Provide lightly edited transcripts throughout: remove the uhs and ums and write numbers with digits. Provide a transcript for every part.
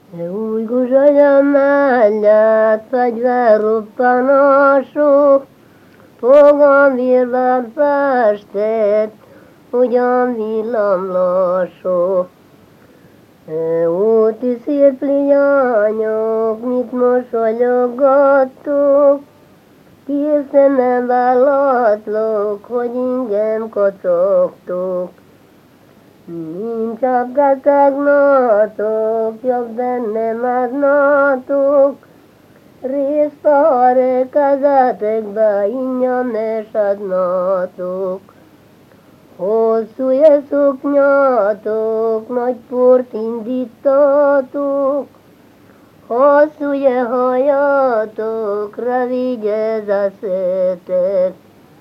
Úgy guzsolja mellett fegyverroppanások, fogan villám festett, ugyan villámlások. Úti szép leányok, mit mosolyogattok, készen nem látlak, hogy ingem kacagtok. Nincs abgatagnátok, jobb bennem adnátok, részt a kezetekbe ingyen is adnátok. Hosszú szoknyátok, nagy port indítatok, hosszú hajátok, rövid ez a szőtök.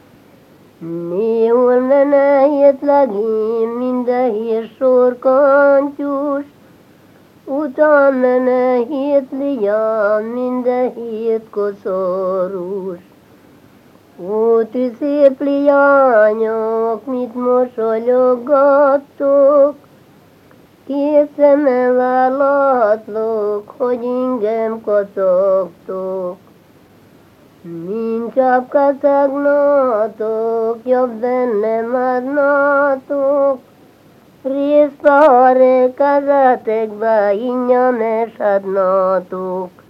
Néhol menehét legény, minden hír sorkantyús, után menehét lián, minden hét koszorús. Úti szép leányok, mit mosolyogattok, két szememmel látlak, hogy ingem kacagtok. Nincs abkacagnátok, jobb bennem adnátok, részt a kezetekbe ingyen is adnátok.